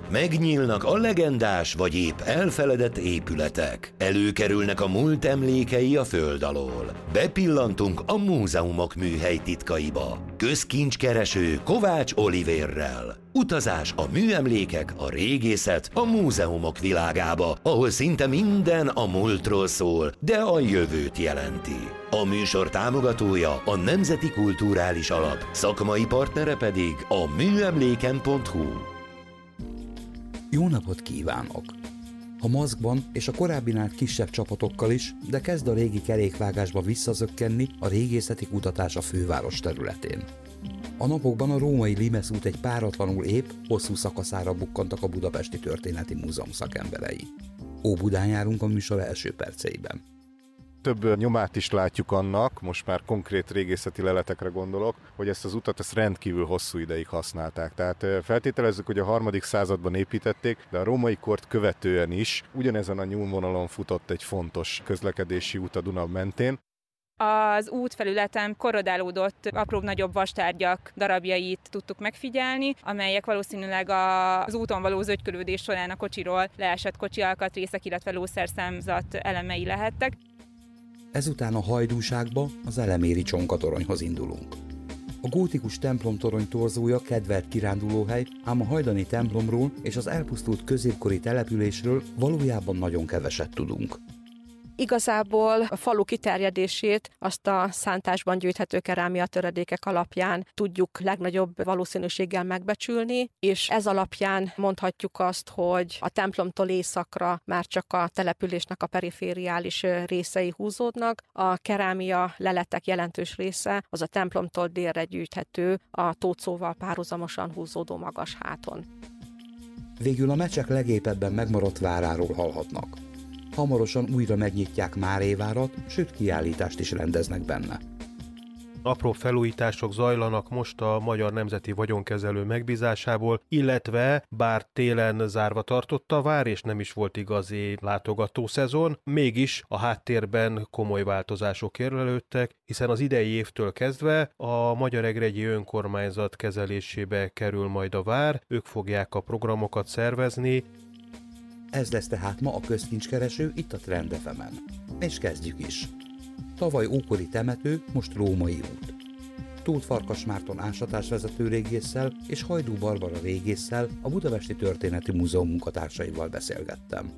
Megnyílnak a legendás vagy épp elfeledett épületek. Előkerülnek a múlt emlékei a föld alól. Bepillantunk a múzeumok műhely titkaiba. Közkincskereső Kovács Olivérrel. Utazás a műemlékek, a régészet, a múzeumok világába, ahol szinte minden a múltról szól, de a jövőt jelenti. A műsor támogatója a Nemzeti Kulturális Alap, szakmai partnere pedig a műemléken.hu. Jó napot kívánok! A maszkban és a korábbinál kisebb csapatokkal is, de kezd a régi kerékvágásba visszazökkenni a régészeti kutatás a főváros területén. A napokban a római Limes út egy páratlanul épp, hosszú szakaszára bukkantak a Budapesti Történeti Múzeum szakemberei. Óbudán járunk a műsor első perceiben. Több nyomát is látjuk annak, most már konkrét régészeti leletekre gondolok, hogy ezt az utat rendkívül hosszú ideig használták. Tehát feltételezzük, hogy a 3. században építették, de a római kort követően is ugyanezen a nyúlvonalon futott egy fontos közlekedési út a Duna mentén. Az útfelületen korrodálódott apróbb-nagyobb vastárgyak darabjait tudtuk megfigyelni, amelyek valószínűleg az úton való zögykölődés során a kocsiról leesett kocsi alkatrészek, illetve lószerszámzat elemei lehettek. Ezután a Hajdúságba, az eleméri csonkatoronyhoz indulunk. A gótikus templomtorony torzója kedvelt kirándulóhely, ám a hajdani templomról és az elpusztult középkori településről valójában nagyon keveset tudunk. Igazából a falu kiterjedését azt a szántásban gyűjthető kerámia töredékek alapján tudjuk legnagyobb valószínűséggel megbecsülni, és ez alapján mondhatjuk azt, hogy a templomtól északra már csak a településnek a perifériális részei húzódnak, a kerámia leletek jelentős része az a templomtól délre gyűjthető a Tóczóval párhuzamosan húzódó magas háton. Végül a mecsek legépebben megmaradt váráról hallhatnak. Hamarosan újra megnyitják Márévárat, sőt kiállítást is rendeznek benne. Apró felújítások zajlanak most a Magyar Nemzeti Vagyonkezelő megbízásából, illetve bár télen zárva tartott a vár, és nem is volt igazi látogatószezon, mégis a háttérben komoly változások érlelődtek, hiszen az idei évtől kezdve a Magyaregregyi Önkormányzat kezelésébe kerül majd a vár, ők fogják a programokat szervezni. Ez lesz tehát ma a közkincskereső itt a Trend FM-en. És kezdjük is. Tavaly ókori temető, most római út. Tóth Farkas Márton ásatásvezető régésszel és Hajdú Barbara régésszel, a Budapesti Történeti Múzeum munkatársaival beszélgettem.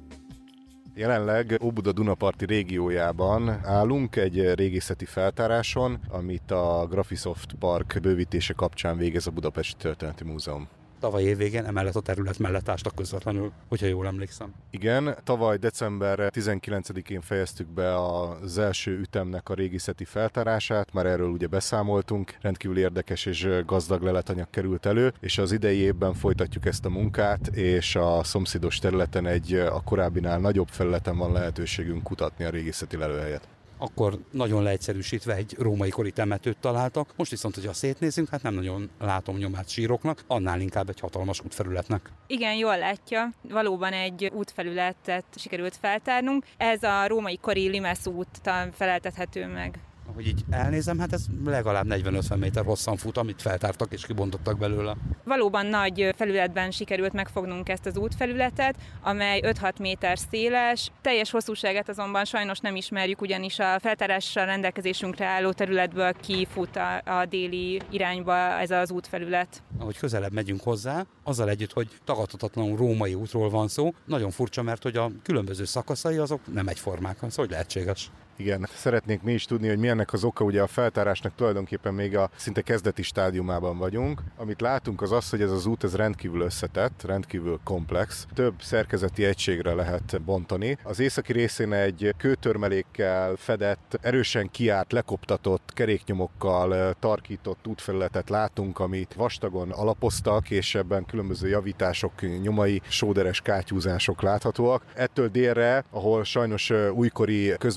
Jelenleg Óbuda Dunaparti régiójában állunk egy régészeti feltáráson, amit a Graphisoft Park bővítése kapcsán végez a Budapesti Történeti Múzeum. Tavaly évvégén emellett a terület mellett ástak közvetlenül, hogyha jól emlékszem. Igen, tavaly december 19-én fejeztük be az első ütemnek a régészeti feltárását, már erről ugye beszámoltunk, rendkívül érdekes és gazdag leletanyag került elő, és az idei évben folytatjuk ezt a munkát, és a szomszédos területen a korábbinál nagyobb felületen van lehetőségünk kutatni a régészeti lelőhelyet. Akkor nagyon leegyszerűsítve egy római kori temetőt találtak. Most viszont, hogyha szétnézünk, hát nem nagyon látom nyomát síroknak, annál inkább egy hatalmas útfelületnek. Igen, jól látja, valóban egy útfelületet sikerült feltárnunk. Ez a római kori Limes úttal feleltethető meg. Ahogy így elnézem, hát ez legalább 40-50 méter hosszan fut, amit feltártak és kibontottak belőle. Valóban nagy felületben sikerült megfognunk ezt az útfelületet, amely 5-6 méter széles. Teljes hosszúságát azonban sajnos nem ismerjük, ugyanis a feltárással rendelkezésünkre álló területből kifut a déli irányba ez az útfelület. Ahogy közelebb megyünk hozzá, azzal együtt, hogy tagadhatatlanul római útról van szó, nagyon furcsa, mert hogy a különböző szakaszai azok nem egyformák, szóval hogy lehetséges. Igen, szeretnénk mi is tudni, hogy mi ennek az oka, ugye a feltárásnak tulajdonképpen még a szinte kezdeti stádiumában vagyunk. Amit látunk az az, hogy ez az út ez rendkívül összetett, rendkívül komplex, több szerkezeti egységre lehet bontani. Az északi részén egy kőtörmelékkel fedett, erősen kiárt, lekoptatott, keréknyomokkal tarkított útfelületet látunk, amit vastagon alapoztak, és ebben különböző javítások nyomai, sóderes kátyúzások láthatóak. Ettől délre, ahol sajnos újkori közművek már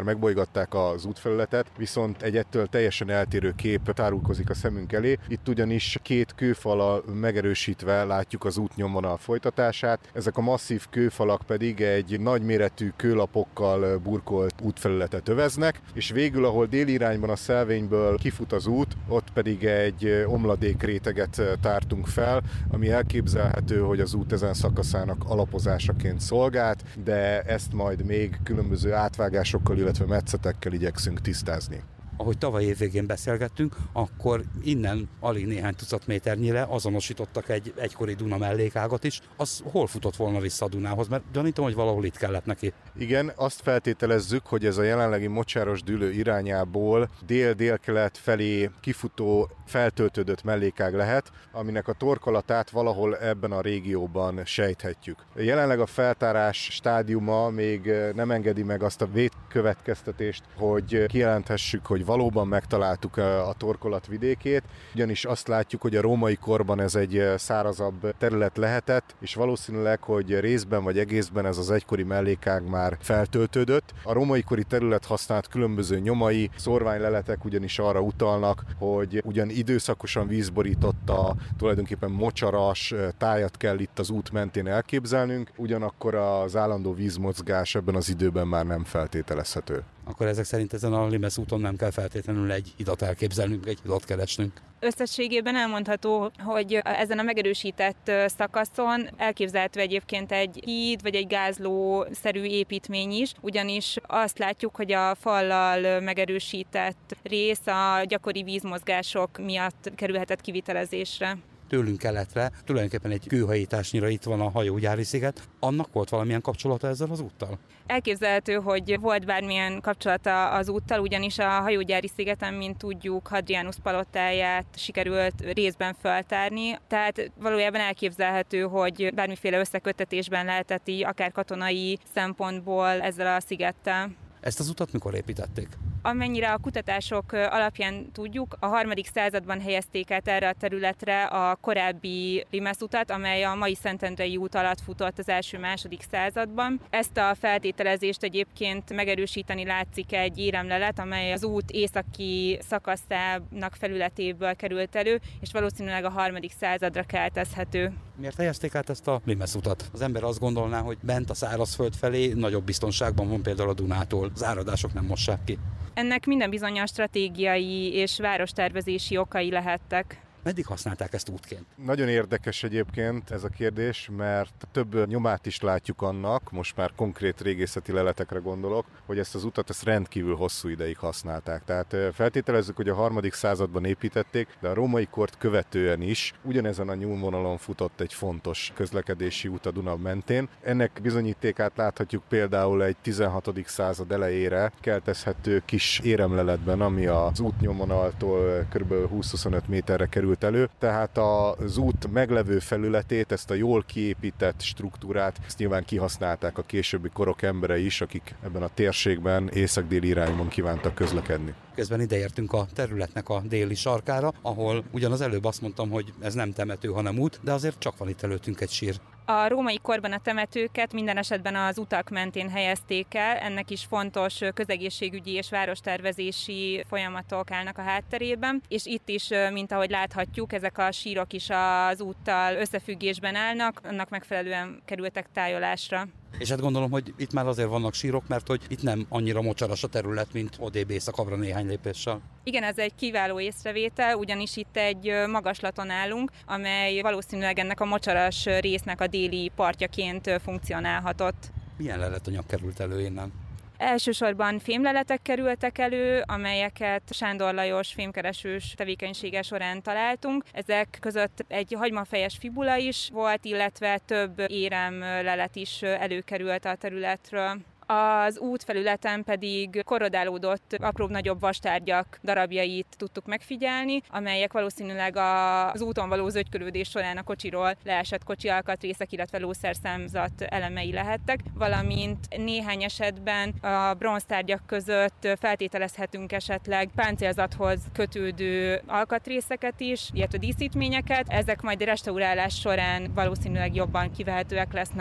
megbolygatták az útfelületet, viszont egy ettől teljesen eltérő kép tárulkozik a szemünk elé. Itt ugyanis két kőfallal megerősítve látjuk az útnyomvonal folytatását. Ezek a masszív kőfalak pedig egy nagyméretű kőlapokkal burkolt útfelületet öveznek, és végül, ahol déli irányban a szelvényből kifut az út, ott pedig egy omladékréteget tártunk fel, ami elképzelhető, hogy az út ezen szakaszának alapozásaként szolgált, de ezt majd még különböző átvágásokkal, illetve metszetekkel igyekszünk tisztázni. Ahogy tavaly év végén beszélgettünk, akkor innen alig néhány tucat méternyire azonosítottak egy egykori Duna mellékágat is. Az hol futott volna vissza a Dunához? Mert gyanítom, hogy valahol itt kellett neki. Igen, azt feltételezzük, hogy ez a jelenlegi Mocsáros dűlő irányából dél-délkelet felé kifutó feltöltődött mellékág lehet, aminek a torkolatát valahol ebben a régióban sejthetjük. Jelenleg a feltárás stádiuma még nem engedi meg azt a végkövetkeztetést, hogy kijelenthessük, hogy valóban megtaláltuk a torkolat vidékét, ugyanis azt látjuk, hogy a római korban ez egy szárazabb terület lehetett, és valószínűleg, hogy részben vagy egészben ez az egykori mellékág már feltöltődött. A római kori terület használt különböző nyomai, szórványleletek ugyanis arra utalnak, hogy ugyan időszakosan vízborította, tulajdonképpen mocsaras tájat kell itt az út mentén elképzelnünk, ugyanakkor az állandó vízmozgás ebben az időben már nem feltételezhető. Akkor ezek szerint ezen a Limes úton nem kell feltétlenül egy hidat elképzelnünk, egy hidat keresnünk. Összességében elmondható, hogy ezen a megerősített szakaszon elképzelhető egyébként egy híd vagy egy gázló-szerű építmény is, ugyanis azt látjuk, hogy a fallal megerősített rész a gyakori vízmozgások miatt kerülhetett kivitelezésre. Tőlünk keletre, tulajdonképpen egy kőhajításnyira itt van a hajógyári sziget. Annak volt valamilyen kapcsolata ezzel az úttal? Elképzelhető, hogy volt bármilyen kapcsolata az úttal, ugyanis a hajógyári szigeten, mint tudjuk, Hadrianus palottáját sikerült részben feltárni, tehát valójában elképzelhető, hogy bármiféle összeköttetésben lehetett így, akár katonai szempontból ezzel a szigettel. Ezt az utat mikor építették? Amennyire a kutatások alapján tudjuk, a 3. században helyezték át erre a területre a korábbi Limes utat, amely a mai Szentendrei út alatt futott az első-második században. Ezt a feltételezést egyébként megerősíteni látszik egy éremlelet, amely az út északi szakaszának felületéből került elő, és valószínűleg a 3. századra keltezhető. Miért helyezték át ezt a Limes utat? Az ember azt gondolná, hogy bent a szárazföld felé nagyobb biztonságban van például a Dunától. Az áradások nem mossák ki. Ennek minden bizonnyos stratégiai és várostervezési okai lehettek. Meddig használták ezt útként? Nagyon érdekes egyébként ez a kérdés, mert több nyomát is látjuk annak, most már konkrét régészeti leletekre gondolok, hogy ezt az utat rendkívül hosszú ideig használták. Tehát feltételezzük, hogy a 3. században építették, de a római kort követően is ugyanezen a nyúlvonalon futott egy fontos közlekedési út a Duna mentén. Ennek bizonyítékát láthatjuk például egy 16. század elejére keltezhető kis éremleletben, ami az útnyomvonaltól kb. 20-25 méterre került elő, tehát az út meglevő felületét, ezt a jól kiépített struktúrát, ezt nyilván kihasználták a későbbi korok emberei is, akik ebben a térségben észak-déli irányban kívántak közlekedni. Közben ideértünk a területnek a déli sarkára, ahol ugyan az előbb azt mondtam, hogy ez nem temető, hanem út, de azért csak van itt előttünk egy sír. A római korban a temetőket minden esetben az utak mentén helyezték el, ennek is fontos közegészségügyi és várostervezési folyamatok állnak a hátterében, és itt is, mint ahogy láthatjuk, ezek a sírok is az úttal összefüggésben állnak, annak megfelelően kerültek tájolásra. És hát gondolom, hogy itt már azért vannak sírok, mert hogy itt nem annyira mocsaras a terület, mint odébb északabbra néhány lépéssel. Igen, ez egy kiváló észrevétel, ugyanis itt egy magaslaton állunk, amely valószínűleg ennek a mocsaras résznek a déli partjaként funkcionálhatott. Milyen leletanyag került elő innen? Elsősorban fémleletek kerültek elő, amelyeket Sándor Lajos fémkeresős tevékenysége során találtunk. Ezek között egy hagymafejes fibula is volt, illetve több éremlelet is előkerült a területről. Az útfelületen pedig korrodálódott apróbb-nagyobb vastárgyak darabjait tudtuk megfigyelni, amelyek valószínűleg az úton való zögykölődés során a kocsiról leesett kocsi alkatrészek, illetve lószerszámzat elemei lehettek, valamint néhány esetben a bronztárgyak között feltételezhetünk esetleg páncélzathoz kötődő alkatrészeket is, illetve díszítményeket. Ezek majd restaurálás során valószínűleg jobban kivehetőek lesznek.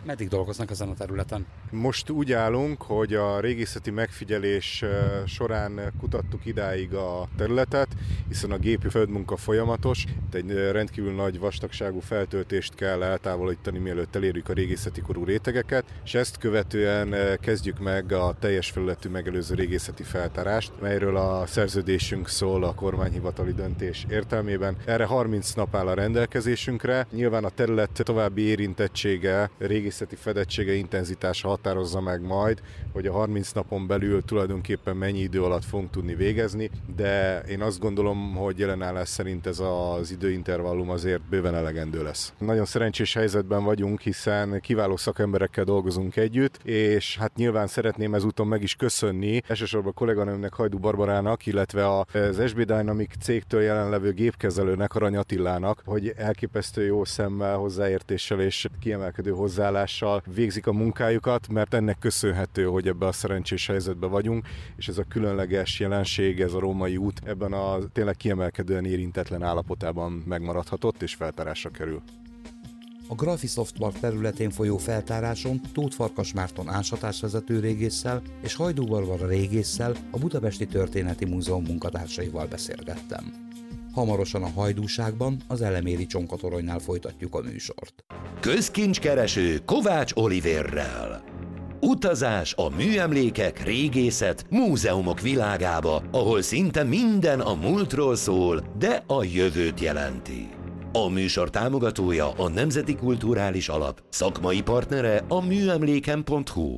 Meddig dolgoznak ezen a területen? Most úgy állunk, hogy a régészeti megfigyelés során kutattuk idáig a területet, hiszen a gépi földmunka folyamatos. Egy rendkívül nagy vastagságú feltöltést kell eltávolítani, mielőtt elérjük a régészeti korú rétegeket, és ezt követően kezdjük meg a teljes felületű megelőző régészeti feltárást, melyről a szerződésünk szól a kormányhivatali döntés értelmében. Erre 30 nap áll a rendelkezésünkre. Nyilván a terület további érintettsége, régészeti fedettsége, intenzitása határozza meg majd, hogy a 30 napon belül tulajdonképpen mennyi idő alatt fogunk tudni végezni, de én azt gondolom, hogy jelenállás szerint ez az időintervallum azért bőven elegendő lesz. Nagyon szerencsés helyzetben vagyunk, hiszen kiváló szakemberekkel dolgozunk együtt, és hát nyilván szeretném ezúton meg is köszönni elsősorban a kolléganőmnek, Hajdú Barbarának, illetve az SB Dynamic cégtől jelenlevő gépkezelőnek, Arany Attilának, hogy elképesztő jó szemmel, hozzáértéssel és kiemelkedő hozzáállással végzik a munkájukat, mert ennek köszönhető, hogy ebben a szerencsés helyzetben vagyunk, és ez a különleges jelenség, ez a római út ebben a tényleg kiemelkedően érintetlen állapotában megmaradhatott és feltárásra kerül. A Graphisoft Park területén folyó feltáráson Tóth Farkas Márton ásatásvezető régésszel és Hajdú Barbara régésszel, a Budapesti Történeti Múzeum munkatársaival beszélgettem. Hamarosan a Hajdúságban, az Eleméri csonkatoronynál folytatjuk a műsort. Közkincskereső Kovács Olivérrel. Utazás a műemlékek, régészet, múzeumok világába, ahol szinte minden a múltról szól, de a jövőt jelenti. A műsor támogatója a Nemzeti Kulturális Alap, szakmai partnere a műemléken.hu.